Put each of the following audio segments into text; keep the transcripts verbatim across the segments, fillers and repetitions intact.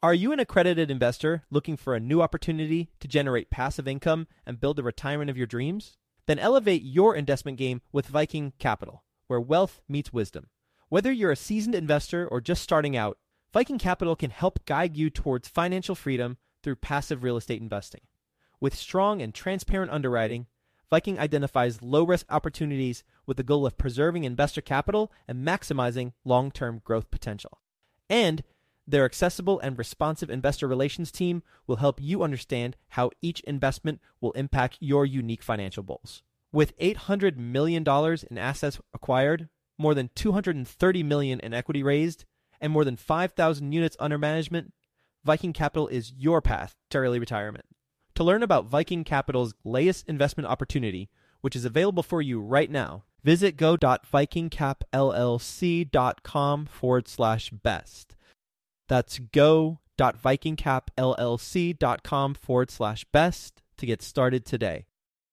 Are you an accredited investor looking for a new opportunity to generate passive income and build the retirement of your dreams? Then elevate your investment game with Viking Capital, where wealth meets wisdom. Whether you're a seasoned investor or just starting out, Viking Capital can help guide you towards financial freedom through passive real estate investing. With strong and transparent underwriting, Viking identifies low-risk opportunities with the goal of preserving investor capital and maximizing long-term growth potential. And their accessible and responsive investor relations team will help you understand how each investment will impact your unique financial goals. With eight hundred million dollars in assets acquired, more than two hundred thirty million dollars in equity raised, and more than five thousand units under management, Viking Capital is your path to early retirement. To learn about Viking Capital's latest investment opportunity, which is available for you right now, visit go.vikingcapllc.com forward slash best. That's go.vikingcapllc.com forward slash best to get started today.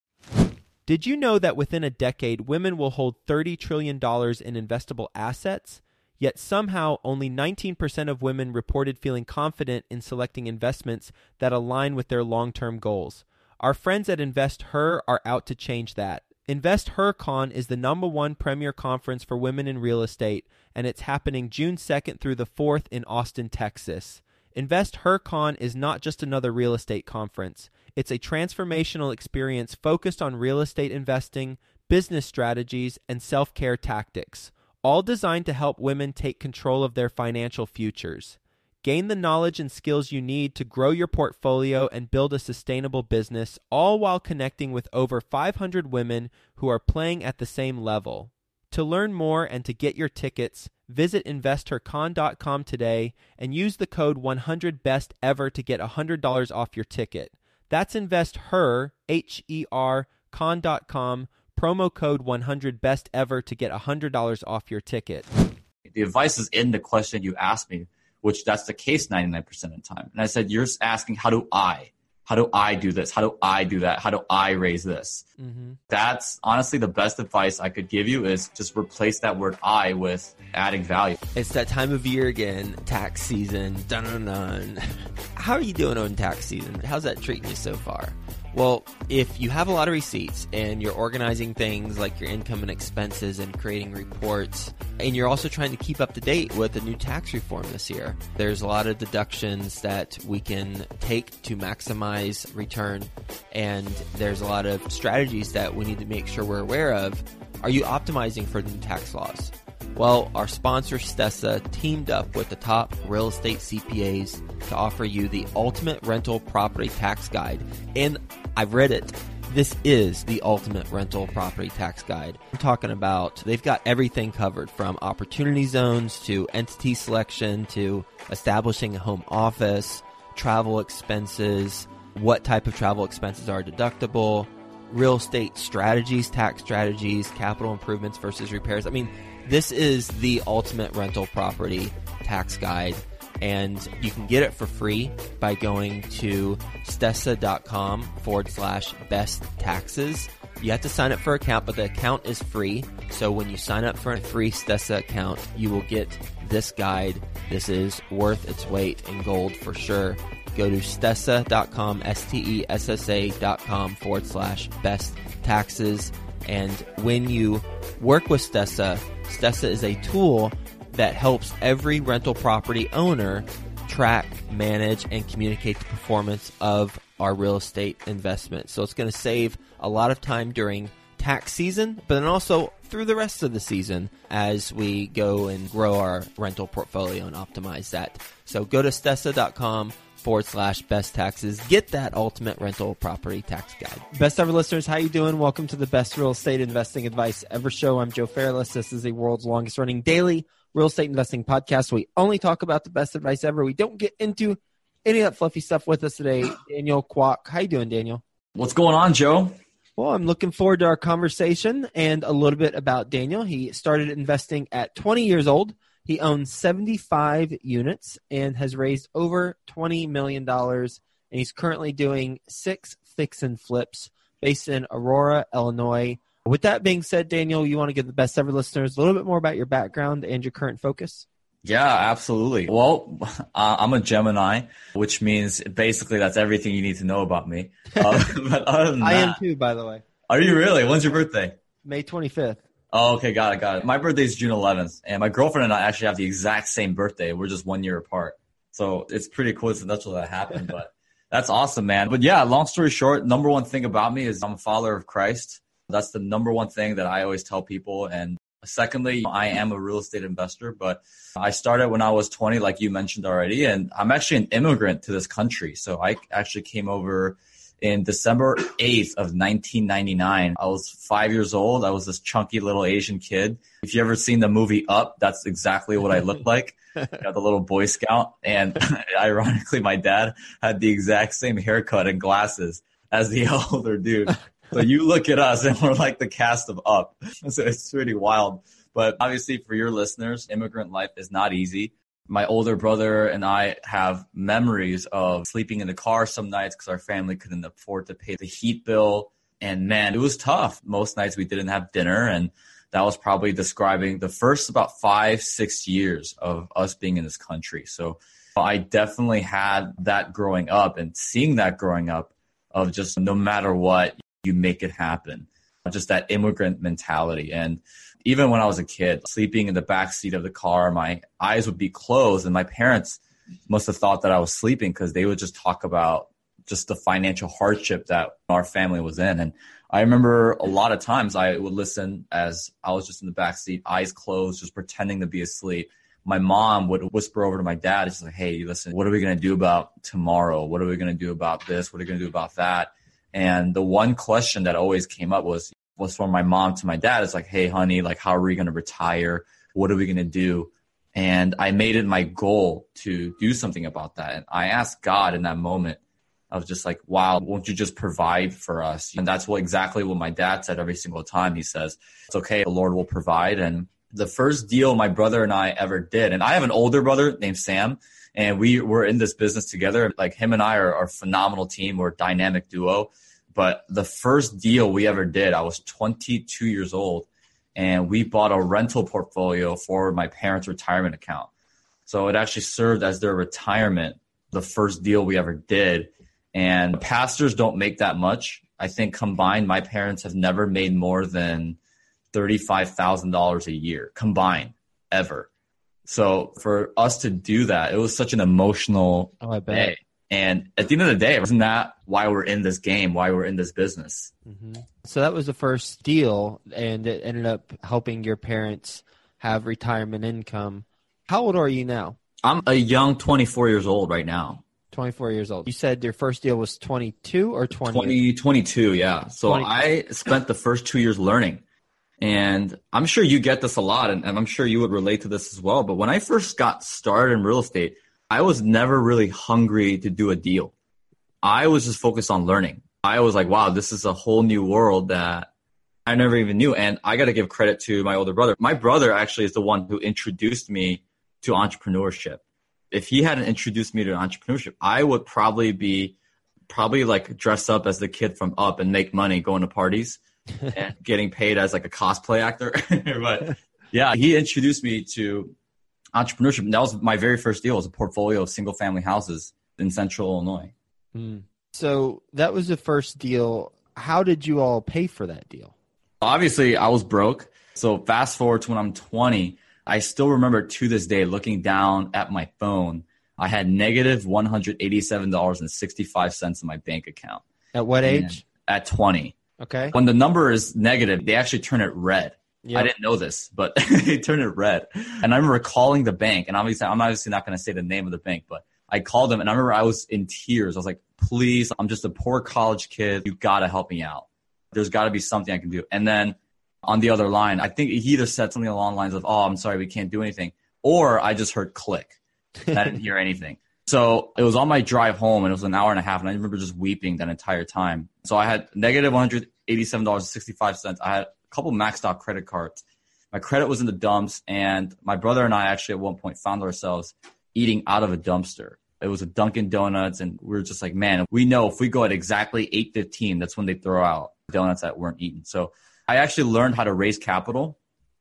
Did you know that within a decade, women will hold thirty trillion dollars in investable assets? Yet somehow only nineteen percent of women reported feeling confident in selecting investments that align with their long-term goals. Our friends at InvestHer are out to change that. InvestHerCon is the number one premier conference for women in real estate, and it's happening June second through the fourth in Austin, Texas. InvestHerCon is not just another real estate conference. It's a transformational experience focused on real estate investing, business strategies, and self-care tactics, all designed to help women take control of their financial futures. Gain the knowledge and skills you need to grow your portfolio and build a sustainable business, all while connecting with over five hundred women who are playing at the same level. To learn more and to get your tickets, visit investor con dot com today and use the code one hundred best ever to get one hundred dollars off your ticket. That's InvestHer, H E R, con dot com, promo code one hundred best ever to get one hundred dollars off your ticket. The advice is in the question you asked me, which that's the case ninety-nine percent of the time. And I said, you're asking, how do I? How do I do this? How do I do that? How do I raise this? Mm-hmm. That's honestly the best advice I could give you is just replace that word I with adding value. It's that time of year again, tax season. Dun, dun, dun. How are you doing on tax season? How's that treating you so far? Well, if you have a lot of receipts and you're organizing things like your income and expenses and creating reports, and you're also trying to keep up to date with the new tax reform this year, there's a lot of deductions that we can take to maximize return, and there's a lot of strategies that we need to make sure we're aware of. Are you optimizing for the new tax laws? Well, our sponsor, Stessa, teamed up with the top real estate C P As to offer you the ultimate rental property tax guide. And I've read it. This is the ultimate rental property tax guide. I'm talking about they've got everything covered from opportunity zones to entity selection to establishing a home office, travel expenses, what type of travel expenses are deductible, real estate strategies, tax strategies, capital improvements versus repairs. I mean, this is the ultimate rental property tax guide, and you can get it for free by going to stessa.com forward slash best taxes. You have to sign up for an account, but the account is free. So when you sign up for a free Stessa account, you will get this guide. This is worth its weight in gold for sure. Go to stessa.com, S-T-E-S-S-A dot com forward slash best taxes. And when you work with Stessa, Stessa is a tool that helps every rental property owner track, manage, and communicate the performance of our real estate investment. So it's going to save a lot of time during tax season, but then also through the rest of the season as we go and grow our rental portfolio and optimize that. So go to stessa.com forward slash best taxes. Get that ultimate rental property tax guide. Best ever listeners, how you doing? Welcome to the Best Real Estate Investing Advice Ever show. I'm Joe Fairless. This is the world's longest running daily real estate investing podcast. We only talk about the best advice ever. We don't get into any of that fluffy stuff. With us today, Daniel Kwok. How you doing, Daniel? What's going on, Joe? Well, I'm looking forward to our conversation and a little bit about Daniel. He started investing at twenty years old. He owns seventy-five units and has raised over twenty million dollars, and he's currently doing six fix and flips based in Aurora, Illinois. With that being said, Daniel, you want to give the best ever listeners a little bit more about your background and your current focus? Yeah, absolutely. Well, uh, I'm a Gemini, which means basically that's everything you need to know about me. Uh, but other than I that, am too, by the way. Are you really? When's your birthday? May twenty-fifth. Oh, okay. Got it. Got it. My birthday is June eleventh, and my girlfriend and I actually have the exact same birthday. We're just one year apart. So it's pretty coincidental that happened, but that's awesome, man. But yeah, long story short, number one thing about me is I'm a follower of Christ. That's the number one thing that I always tell people. And secondly, I am a real estate investor, but I started when I was twenty, like you mentioned already, and I'm actually an immigrant to this country. So I actually came over in December eighth of nineteen ninety-nine. I was five years old. I was this chunky little Asian kid. If you ever seen the movie Up, that's exactly what I looked like. Got the little Boy Scout. And ironically, my dad had the exact same haircut and glasses as the older dude. So you look at us and we're like the cast of Up. So it's pretty wild. But obviously for your listeners, immigrant life is not easy. My older brother and I have memories of sleeping in the car some nights because our family couldn't afford to pay the heat bill. And man, it was tough. Most nights we didn't have dinner. And that was probably describing the first about five, six years of us being in this country. So I definitely had that growing up, and seeing that growing up of just no matter what, you make it happen. Just that immigrant mentality. And even when I was a kid, sleeping in the back seat of the car, my eyes would be closed, and my parents must have thought that I was sleeping because they would just talk about just the financial hardship that our family was in. And I remember a lot of times I would listen as I was just in the back seat, eyes closed, just pretending to be asleep. My mom would whisper over to my dad, it's like, hey, listen, what are we going to do about tomorrow? What are we going to do about this? What are we going to do about that? And the one question that always came up was, was from my mom to my dad. It's like, hey, honey, like, how are we going to retire? What are we going to do? And I made it my goal to do something about that. And I asked God in that moment, I was just like, wow, won't you just provide for us? And that's what exactly what my dad said every single time. He says, it's okay, the Lord will provide. And the first deal my brother and I ever did, and I have an older brother named Sam, and we were in this business together. Like, him and I are, are a phenomenal team. We're a dynamic duo. But the first deal we ever did, I was twenty-two years old, and we bought a rental portfolio for my parents' retirement account. So it actually served as their retirement, the first deal we ever did. And pastors don't make that much. I think combined, my parents have never made more than thirty-five thousand dollars a year combined ever. So for us to do that, it was such an emotional oh, I bet. day. And at the end of the day, isn't that why we're in this game, why we're in this business? Mm-hmm. So that was the first deal, and it ended up helping your parents have retirement income. How old are you now? I'm a young twenty-four years old right now. twenty-four years old. You said your first deal was twenty-two or twenty? twenty, twenty-two, yeah. So twenty. I spent the first two years learning. And I'm sure you get this a lot, and, and I'm sure you would relate to this as well. But when I first got started in real estate, I was never really hungry to do a deal. I was just focused on learning. I was like, wow, this is a whole new world that I never even knew. And I got to give credit to my older brother. My brother actually is the one who introduced me to entrepreneurship. If he hadn't introduced me to entrepreneurship, I would probably be probably like dressed up as the kid from Up and make money going to parties and getting paid as like a cosplay actor. But yeah, he introduced me to entrepreneurship. And that was my very first deal. It was a portfolio of single family houses in central Illinois. Mm. So that was the first deal. How did you all pay for that deal? Obviously, I was broke. So fast forward to when I'm twenty, I still remember to this day looking down at my phone. I had negative one hundred eighty-seven dollars and sixty-five cents in my bank account. At what age? At twenty. Okay. When the number is negative, they actually turn it red. Yep. I didn't know this, but they turned it red. And I remember calling the bank, and obviously, I'm obviously not going to say the name of the bank, but I called them, and I remember I was in tears. I was like, please, I'm just a poor college kid. You got to help me out. There's got to be something I can do. And then on the other line, I think he either said something along the lines of, oh, I'm sorry, we can't do anything. Or I just heard click. And I didn't hear anything. So it was on my drive home, and it was an hour and a half, and I remember just weeping that entire time. So I had negative one hundred eighty-seven dollars and sixty-five cents. I had a couple maxed out credit cards. My credit was in the dumps, and my brother and I actually at one point found ourselves eating out of a dumpster. It was a Dunkin' Donuts, and we were just like, man, we know if we go at exactly eight fifteen, that's when they throw out donuts that weren't eaten. So I actually learned how to raise capital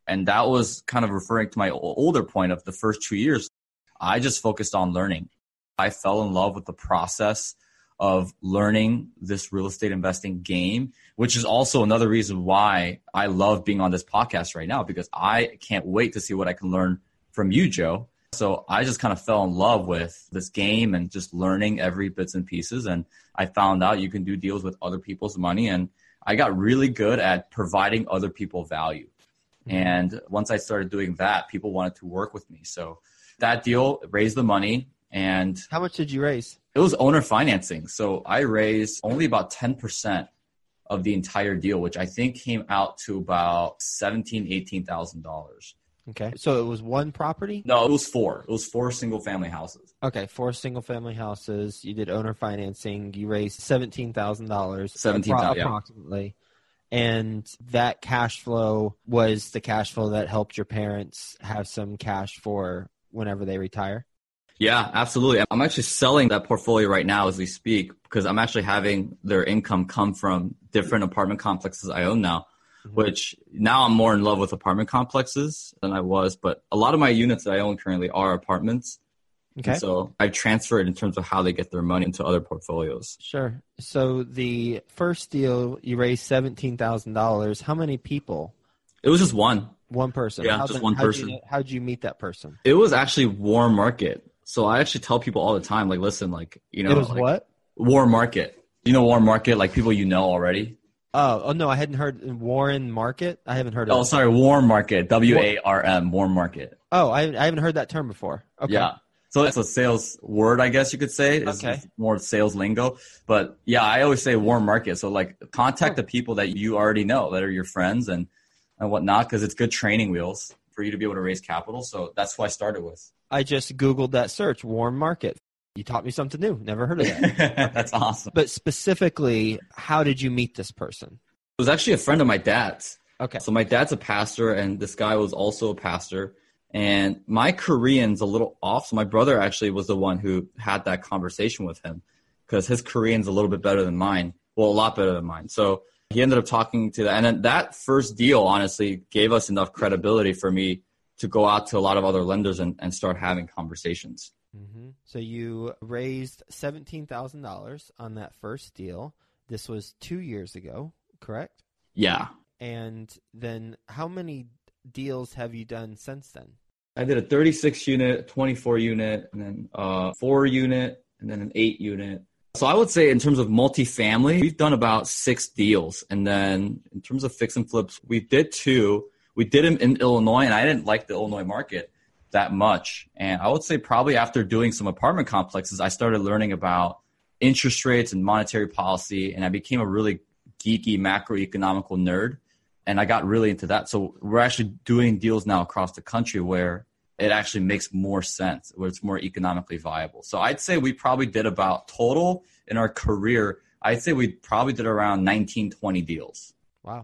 And that was kind of referring to my older point of the first two years. I just focused on learning. I fell in love with the process of learning this real estate investing game, which is also another reason why I love being on this podcast right now, because I can't wait to see what I can learn from you, Joe. So I just kind of fell in love with this game and just learning every bits and pieces. And I found out you can do deals with other people's money. And I got really good at providing other people value. Mm-hmm. And once I started doing that, people wanted to work with me. So that deal raised the money. And how much did you raise? It was owner financing. So I raised only about ten percent of the entire deal, which I think came out to about seventeen thousand dollars, eighteen thousand dollars. Okay. So it was one property? No, it was four. It was four single family houses. Okay. Four single family houses. You did owner financing. You raised seventeen thousand dollars. seventeen thousand dollars, approximately. Yeah. And that cash flow was the cash flow that helped your parents have some cash for whenever they retire? Yeah, absolutely. I'm actually selling that portfolio right now as we speak, because I'm actually having their income come from different apartment complexes I own now, mm-hmm. which now I'm more in love with apartment complexes than I was. But a lot of my units that I own currently are apartments. Okay. And so I've transferred in terms of how they get their money into other portfolios. Sure. So the first deal, you raised seventeen thousand dollars. How many people? It was just one. One person. Yeah, how just the, one how'd person. You, how'd you meet that person? It was actually Warm Market. So I actually tell people all the time, like, listen, like, you know. It was like, what? Warm Market. You know Warm Market, like people you know already? Oh, oh no, I hadn't heard Warren Market. I haven't heard of Oh, it. sorry, Warm Market. W A R M, Warm Market. Oh, I, I haven't heard that term before. Okay. Yeah. So it's a sales word, I guess you could say. It's okay. more sales lingo. But yeah, I always say warm market. So like contact oh. the people that you already know, that are your friends and, and whatnot, because it's good training wheels for you to be able to raise capital. So that's what I started with. I just Googled that search, warm market. You taught me something new. Never heard of that. That's awesome. But specifically, how did you meet this person? It was actually a friend of my dad's. Okay. So my dad's a pastor, and this guy was also a pastor. And my Korean's a little off. So my brother actually was the one who had that conversation with him, because his Korean's a little bit better than mine. Well, a lot better than mine. So he ended up talking to that. And then that first deal, honestly, gave us enough credibility for me to go out to a lot of other lenders and, and start having conversations. Mm-hmm. So you raised seventeen thousand dollars on that first deal. This was two years ago, correct? Yeah. And then how many deals have you done since then? I did a thirty-six unit, twenty-four unit, and then a four unit, and then an eight unit. So I would say in terms of multifamily, we've done about six deals. And then in terms of fix and flips, we did two. We did them in Illinois, and I didn't like the Illinois market that much. And I would say probably after doing some apartment complexes, I started learning about interest rates and monetary policy, and I became a really geeky macroeconomical nerd. And I got really into that. So we're actually doing deals now across the country where it actually makes more sense, where it's more economically viable. So I'd say we probably did about total in our career, I'd say we probably did around nineteen, twenty deals. Wow.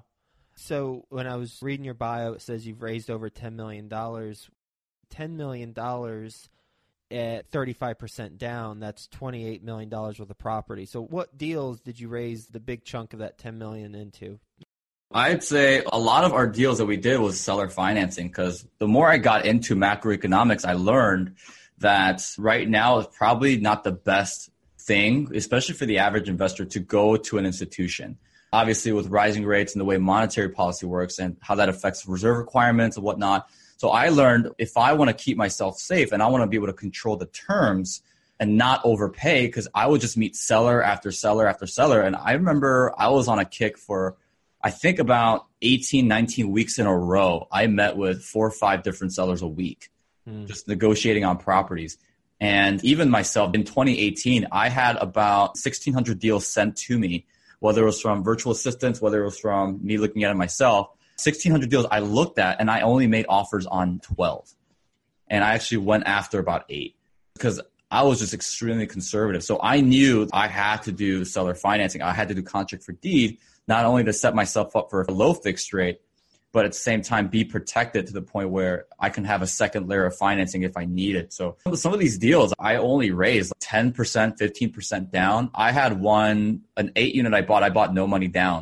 So when I was reading your bio, it says you've raised over ten million dollars. ten million dollars at thirty-five percent down, that's twenty-eight million dollars worth of property. So what deals did you raise the big chunk of that ten million dollars into? I'd say a lot of our deals that we did was seller financing, because the more I got into macroeconomics, I learned that right now is probably not the best thing, especially for the average investor, to go to an institution. Obviously, with rising rates and the way monetary policy works and how that affects reserve requirements and whatnot. So I learned if I want to keep myself safe and I want to be able to control the terms and not overpay, because I would just meet seller after seller after seller. And I remember I was on a kick for I think about eighteen, nineteen weeks in a row. I met with four or five different sellers a week, mm. just negotiating on properties. And even myself, in twenty eighteen, I had about sixteen hundred deals sent to me, whether it was from virtual assistants, whether it was from me looking at it myself. sixteen hundred deals I looked at, and I only made offers on twelve. And I actually went after about eight because I was just extremely conservative. So I knew I had to do seller financing. I had to do contract for deed, not only to set myself up for a low fixed rate, but at the same time be protected to the point where I can have a second layer of financing if I need it. So some of these deals, I only raised ten percent, fifteen percent down. I had one, an eight unit I bought, I bought no money down.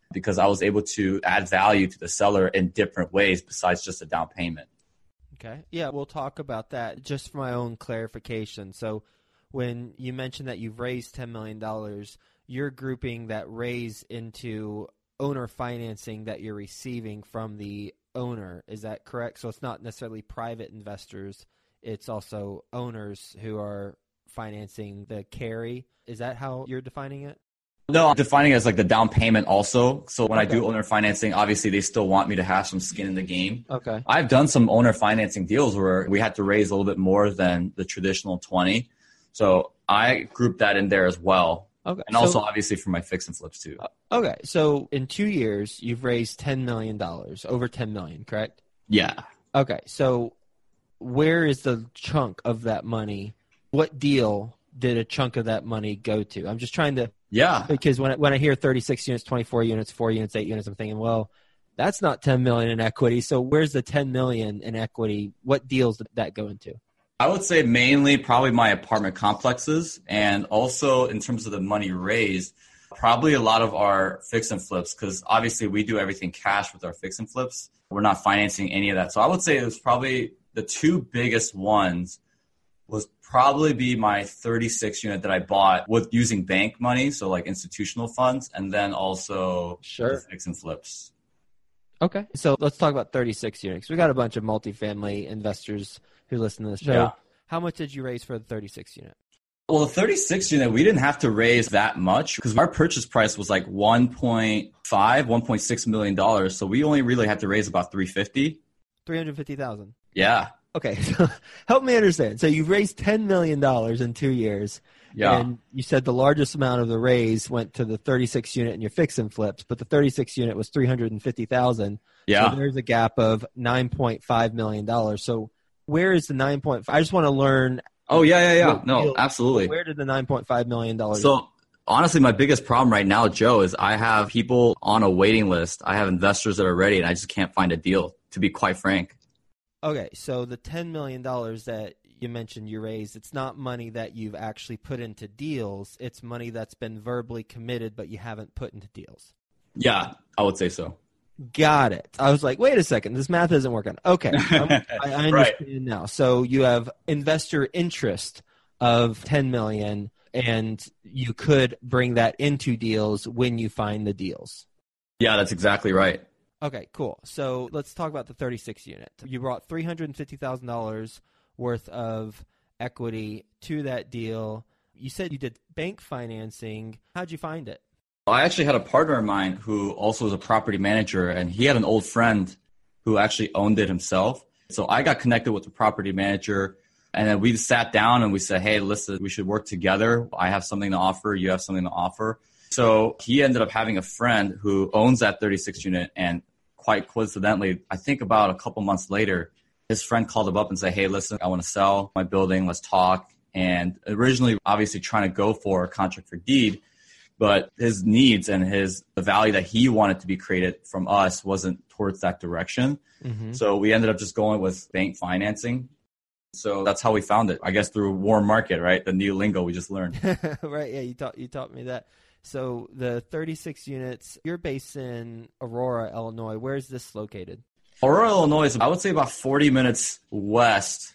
because I was able to add value to the seller in different ways besides just a down payment. Okay. Yeah, we'll talk about that just for my own clarification. So when you mentioned that you've raised ten million dollars, you're grouping that raise into owner financing that you're receiving from the owner. Is that correct? So it's not necessarily private investors. It's also owners who are financing the carry. Is that how you're defining it? No, I'm defining it as like the down payment also. So when okay. I do owner financing, obviously they still want me to have some skin in the game. Okay. I've done some owner financing deals where we had to raise a little bit more than the traditional twenty. So I group that in there as well. Okay. And also so, obviously for my fix and flips too. Okay. So in two years, you've raised ten million dollars, over ten million dollars, correct? Yeah. Okay. So where is the chunk of that money? What deal did a chunk of that money go to? I'm just trying to, yeah, because when I, when I hear thirty-six units, twenty-four units, four units, eight units, I'm thinking, well, that's not ten million in equity. So where's the ten million in equity? What deals did that go into? I would say mainly probably my apartment complexes, and also in terms of the money raised, probably a lot of our fix and flips, because obviously we do everything cash with our fix and flips. We're not financing any of that. So I would say it was probably the two biggest ones was probably be my thirty-six unit that I bought with using bank money, so like institutional funds, and then also sure. the fix and flips. Okay, so let's talk about thirty-six units. We got a bunch of multifamily investors who listen to this show. Yeah. How much did you raise for the thirty-six unit? Well, the thirty-six unit, we didn't have to raise that much because our purchase price was like one point five, one point six million dollars. So we only really had to raise about three hundred fifty thousand dollars. three hundred fifty thousand dollars. Yeah. Okay, so help me understand. So you've raised ten million dollars in two years. Yeah. And you said the largest amount of the raise went to the thirty-six unit in your fix and flips, but the thirty-six unit was three hundred fifty thousand dollars. Yeah. So there's a gap of nine point five million dollars. So where is the nine point five? I just want to learn. Oh, yeah, yeah, yeah. No, deal, absolutely. Where did the nine point five million dollars So go? Honestly, my biggest problem right now, Joe, is I have people on a waiting list. I have investors that are ready, and I just can't find a deal, to be quite frank. Okay, so the ten million dollars that you mentioned you raised, it's not money that you've actually put into deals. It's money that's been verbally committed, but you haven't put into deals. Yeah, I would say so. Got it. I was like, wait a second, this math isn't working. Okay, I, I understand right. now. So you have investor interest of ten million dollars, and you could bring that into deals when you find the deals. Yeah, that's exactly right. Okay, cool. So let's talk about the thirty-six unit. You brought three hundred fifty thousand dollars worth of equity to that deal. You said you did bank financing. How'd you find it? I actually had a partner of mine who also was a property manager, and he had an old friend who actually owned it himself. So I got connected with the property manager, and then we sat down and we said, hey, listen, we should work together. I have something to offer. You have something to offer. So he ended up having a friend who owns that thirty-six unit, and quite coincidentally, I think about a couple months later, his friend called him up and said, hey, listen, I want to sell my building. Let's talk. And originally, obviously trying to go for a contract for deed, but his needs and his the value that he wanted to be created from us wasn't towards that direction. Mm-hmm. So we ended up just going with bank financing. So that's how we found it, I guess, through warm market, right? The new lingo we just learned. Right. Yeah, you taught you taught me that. So the thirty-six units, you're based in Aurora, Illinois. Where is this located? Aurora, Illinois is, I would say, about forty minutes west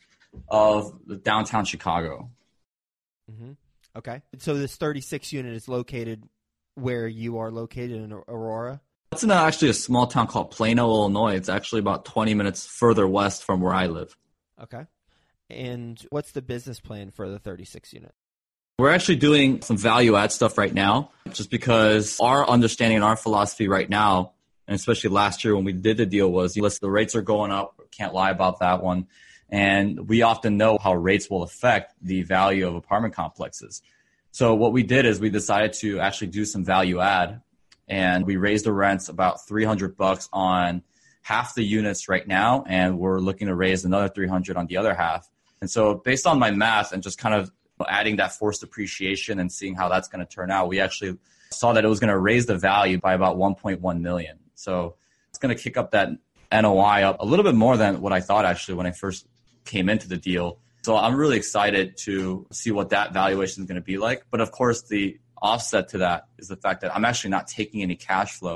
of downtown Chicago. Mm-hmm. Okay. So this thirty-six unit is located where you are located in Aurora? It's in a, actually a small town called Plano, Illinois. It's actually about twenty minutes further west from where I live. Okay. And what's the business plan for the thirty-six unit? We're actually doing some value add stuff right now, just because our understanding and our philosophy right now, and especially last year when we did the deal, was listen, the rates are going up. Can't lie about that one. And we often know how rates will affect the value of apartment complexes. So what we did is we decided to actually do some value add, and we raised the rents about three hundred bucks on half the units right now, and we're looking to raise another three hundred on the other half. And so based on my math and just kind of adding that forced appreciation and seeing how that's going to turn out, we actually saw that it was going to raise the value by about one point one million. So it's going to kick up that N O I up a little bit more than what I thought actually when I first came into the deal. So I'm really excited to see what that valuation is going to be like. But of course, the offset to that is the fact that I'm actually not taking any cash flow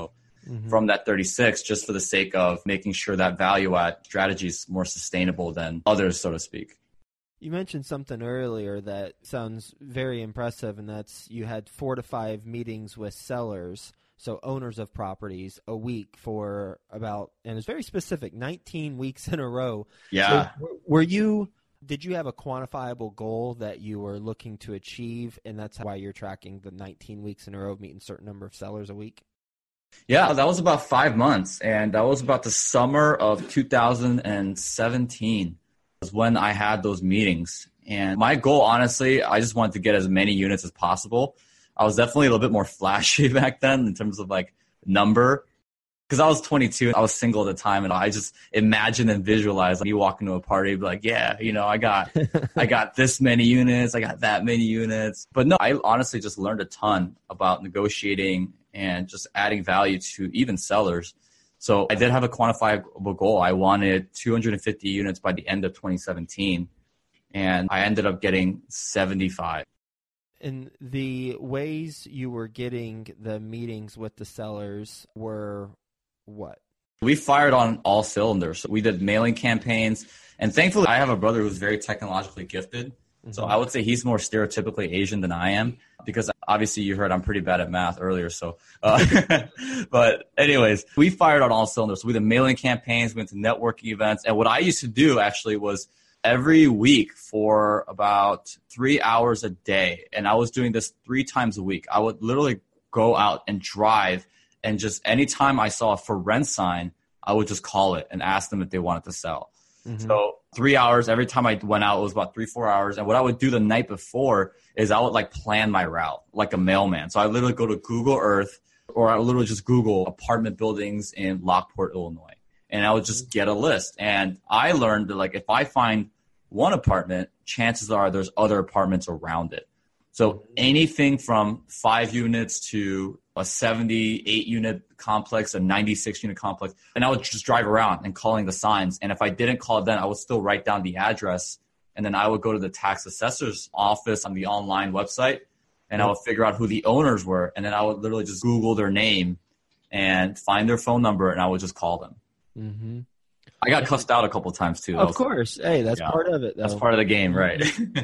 mm-hmm. from that thirty-six just for the sake of making sure that value add strategy is more sustainable than others, so to speak. You mentioned something earlier that sounds very impressive, and that's you had four to five meetings with sellers, so owners of properties, a week for about, and it's very specific, nineteen weeks in a row. Yeah. So were you, did you have a quantifiable goal that you were looking to achieve, and that's why you're tracking the nineteen weeks in a row of meeting a certain number of sellers a week? Yeah, that was about five months, and that was about the summer of two thousand seventeen. Was when I had those meetings. And my goal, honestly, I just wanted to get as many units as possible. I was definitely a little bit more flashy back then in terms of like number. Because I was twenty-two, I was single at the time, and I just imagined and visualized like, you walk into a party, be like, yeah, you know, I got I got this many units, I got that many units. But no, I honestly just learned a ton about negotiating and just adding value to even sellers. So I did have a quantifiable goal. I wanted two hundred fifty units by the end of twenty seventeen, and I ended up getting seventy-five. And the ways you were getting the meetings with the sellers were what? We fired on all cylinders. So we did mailing campaigns, and thankfully I have a brother who's very technologically gifted. Mm-hmm. So I would say he's more stereotypically Asian than I am, because obviously you heard I'm pretty bad at math earlier. So, uh, but anyways, we fired on all cylinders. So we did mailing campaigns, we went to networking events. And what I used to do actually was every week for about three hours a day. And I was doing this three times a week. I would literally go out and drive, and just anytime I saw a for rent sign, I would just call it and ask them if they wanted to sell. Mm-hmm. So three hours, every time I went out, it was about three, four hours. And what I would do the night before is I would like plan my route like a mailman. So I literally go to Google Earth, or I would literally just Google apartment buildings in Lockport, Illinois. And I would just get a list. And I learned that like if I find one apartment, chances are there's other apartments around it. So anything from five units to a seventy-eight unit complex, a ninety-six unit complex. And I would just drive around and calling the signs. And if I didn't call it then, I would still write down the address. And then I would go to the tax assessor's office on the online website, and I would figure out who the owners were. And then I would literally just Google their name and find their phone number, and I would just call them. Mm-hmm. I got cussed out a couple of times too. Of course. Hey, that's yeah. part of it, though. That's part of the game, right?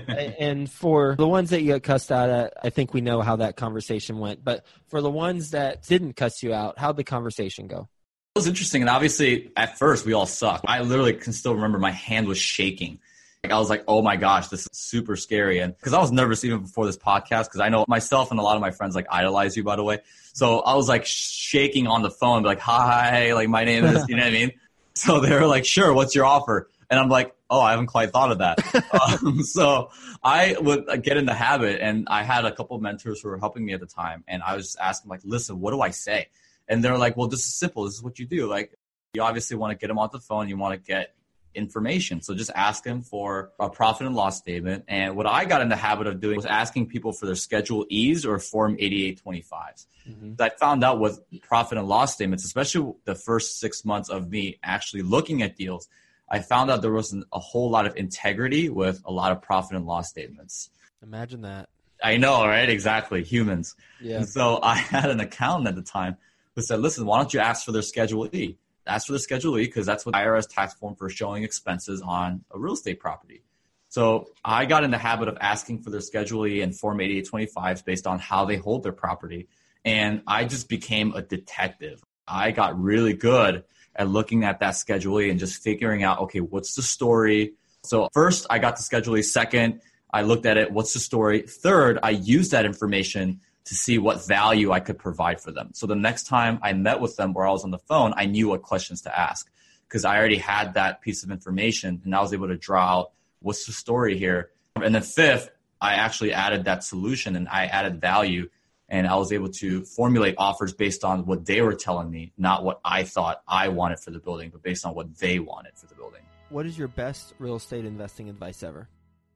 And for the ones that you got cussed out at, I think we know how that conversation went. But for the ones that didn't cuss you out, how'd the conversation go? It was interesting. And obviously, at first, we all sucked. I literally can still remember my hand was shaking. Like, I was like, oh my gosh, this is super scary. And because I was nervous even before this podcast, because I know myself and a lot of my friends like idolize you, by the way. So I was like shaking on the phone, like, hi, like my name is, you know what I mean? So they were like, sure, what's your offer? And I'm like, oh, I haven't quite thought of that. um, so I would get in the habit, and I had a couple of mentors who were helping me at the time. And I was just asking, like, listen, what do I say? And they're like, well, this is simple. This is what you do. Like, you obviously want to get them off the phone. You want to get information. So just ask them for a profit and loss statement. And what I got in the habit of doing was asking people for their Schedule E's or Form eighty-eight twenty-fives. Mm-hmm. I found out with profit and loss statements, especially the first six months of me actually looking at deals, I found out there wasn't a whole lot of integrity with a lot of profit and loss statements. Imagine that. I know, right? Exactly. Humans. Yeah. And so I had an accountant at the time who said, listen, why don't you ask for their Schedule E? Ask for the Schedule E, because that's what I R S tax form for showing expenses on a real estate property. So I got in the habit of asking for their Schedule E and Form eighty-eight twenty-fives based on how they hold their property. And I just became a detective. I got really good at looking at that Schedule E and just figuring out, okay, what's the story? So first, I got the Schedule E. Second, I looked at it, what's the story? Third, I used that information to see what value I could provide for them. So the next time I met with them or I was on the phone, I knew what questions to ask because I already had that piece of information, and I was able to draw out what's the story here. And then fifth, I actually added that solution and I added value, and I was able to formulate offers based on what they were telling me, not what I thought I wanted for the building, but based on what they wanted for the building. What is your best real estate investing advice ever?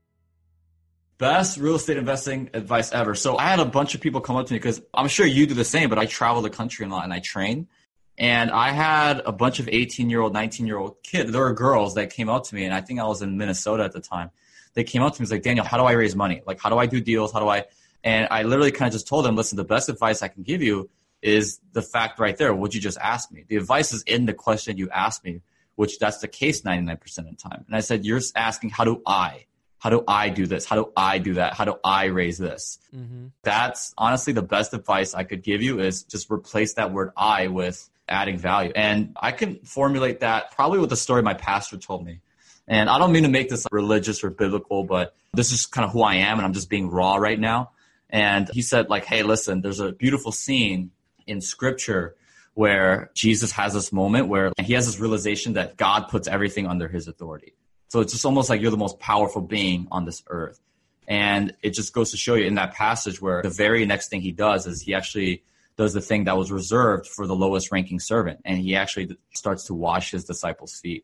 Best real estate investing advice ever. So I had a bunch of people come up to me because I'm sure you do the same, but I travel the country a lot and I train. And I had a bunch of eighteen-year-old, nineteen-year-old kids. There were girls that came up to me, and I think I was in Minnesota at the time. They came up to me and was like, Daniel, how do I raise money? Like, how do I do deals? How do I? And I literally kind of just told them, listen, the best advice I can give you is the fact right there, what you just asked me. The advice is in the question you asked me, which that's the case ninety-nine percent of the time. And I said, you're asking, how do I? How do I do this? How do I do that? How do I raise this? Mm-hmm. That's honestly the best advice I could give you is just replace that word I with adding value. And I can formulate that probably with the story my pastor told me. And I don't mean to make this religious or biblical, but this is kind of who I am, and I'm just being raw right now. And he said, like, hey, listen, there's a beautiful scene in Scripture where Jesus has this moment where he has this realization that God puts everything under his authority. So it's just almost like you're the most powerful being on this earth. And it just goes to show you in that passage where the very next thing he does is he actually does the thing that was reserved for the lowest ranking servant. And he actually starts to wash his disciples' feet.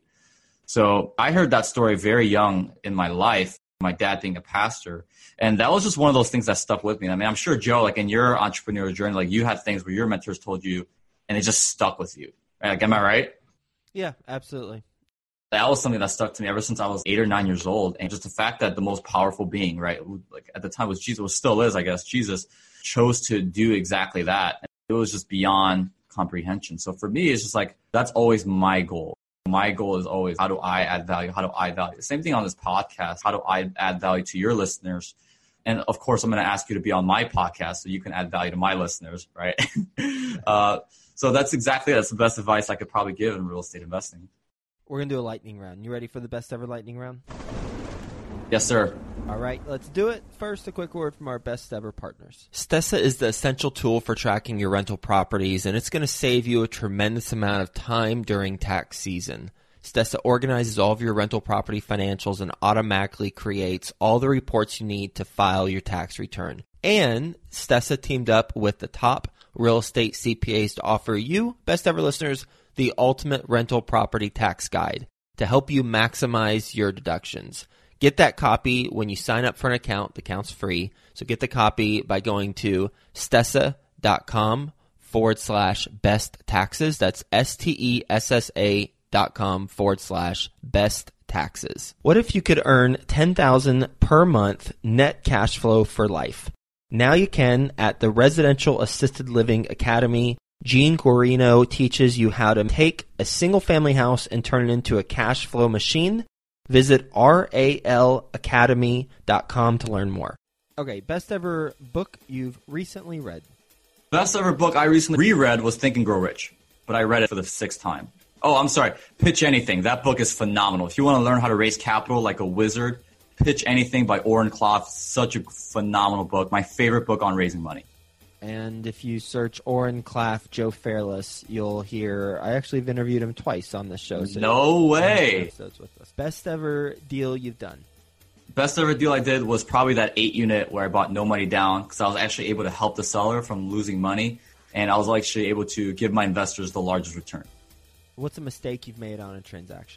So I heard that story very young in my life, my dad being a pastor. And that was just one of those things that stuck with me. I mean, I'm sure, Joe, like in your entrepreneurial journey, like you had things where your mentors told you and it just stuck with you. Like, am I right? Yeah, absolutely. That was something that stuck to me ever since I was eight or nine years old. And just the fact that the most powerful being, right, like at the time was Jesus, was still is, I guess, Jesus chose to do exactly that. It was just beyond comprehension. So for me, it's just like, that's always my goal. My goal is always, how do I add value? How do I value? Same thing on this podcast. How do I add value to your listeners? And of course, I'm going to ask you to be on my podcast so you can add value to my listeners, right? uh, so that's exactly, that's the best advice I could probably give in real estate investing. We're going to do a lightning round. You ready for the best ever lightning round? Yes, sir. All right, let's do it. First, a quick word from our best ever partners. Stessa is the essential tool for tracking your rental properties, and it's going to save you a tremendous amount of time during tax season. Stessa organizes all of your rental property financials and automatically creates all the reports you need to file your tax return. And Stessa teamed up with the top real estate C P As to offer you, best ever listeners, the ultimate rental property tax guide to help you maximize your deductions. Get that copy when you sign up for an account. The account's free. So get the copy by going to stessa.com forward slash best taxes. That's S-T-E-S-S-A dot com forward slash best taxes. What if you could earn ten thousand dollars per month net cash flow for life? Now you can at the Residential Assisted Living Academy. Gene Guarino teaches you how to take a single family house and turn it into a cash flow machine. Visit R A L academy dot com to learn more. Okay, best ever book you've recently read. Best ever book I recently reread was Think and Grow Rich, but I read it for the sixth time. Oh, I'm sorry. Pitch Anything. That book is phenomenal. If you want to learn how to raise capital like a wizard, Pitch Anything by Oren Klaff. Such a phenomenal book. My favorite book on raising money. And if you search Oren Klaff, Joe Fairless, you'll hear, I actually have interviewed him twice on this show. So no way. Episodes with us. Best ever deal you've done? Best ever deal I did was probably that eight unit where I bought no money down because I was actually able to help the seller from losing money. And I was actually able to give my investors the largest return. What's a mistake you've made on a transaction?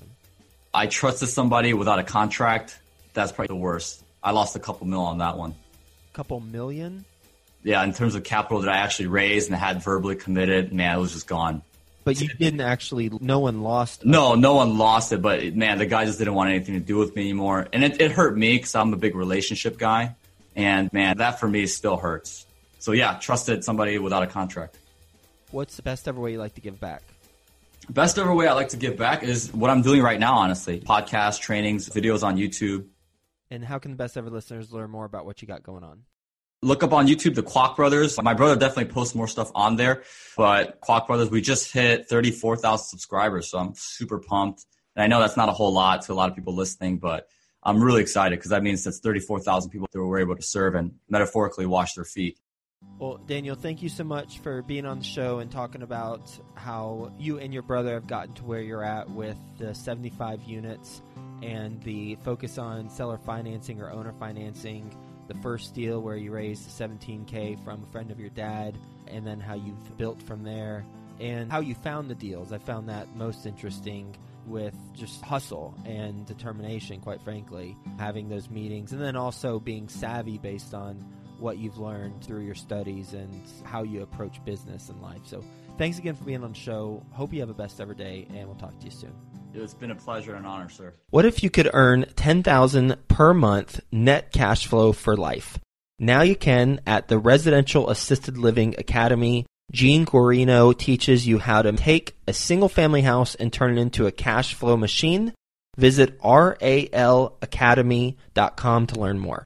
I trusted somebody without a contract. That's probably the worst. I lost a couple mil on that one. Couple million? Yeah, in terms of capital that I actually raised and had verbally committed, man, it was just gone. But you didn't actually, no one lost it. No, no one lost it, but man, the guy just didn't want anything to do with me anymore. And it, it hurt me because I'm a big relationship guy. And man, that for me still hurts. So yeah, trusted somebody without a contract. What's the best ever way you like to give back? Best ever way I like to give back is what I'm doing right now, honestly. Podcasts, trainings, videos on YouTube. And how can the best ever listeners learn more about what you got going on? Look up on YouTube, the Kwok Brothers. My brother definitely posts more stuff on there, but Kwok Brothers, we just hit thirty-four thousand subscribers, so I'm super pumped. And I know that's not a whole lot to a lot of people listening, but I'm really excited because that means that's thirty-four thousand people that we're able to serve and metaphorically wash their feet. Well, Daniel, thank you so much for being on the show and talking about how you and your brother have gotten to where you're at with the seventy-five units and the focus on seller financing or owner financing. The first deal where you raised seventeen K from a friend of your dad, and then how you've built from there, and how you found the deals. I found that most interesting with just hustle and determination, quite frankly, having those meetings, and then also being savvy based on what you've learned through your studies and how you approach business and life. So thanks again for being on the show. Hope you have a best ever day, and we'll talk to you soon. It's been a pleasure and an honor, sir. What if you could earn ten thousand dollars per month net cash flow for life? Now you can at the Residential Assisted Living Academy. Gene Guarino teaches you how to take a single-family house and turn it into a cash flow machine. Visit R A L academy dot com to learn more.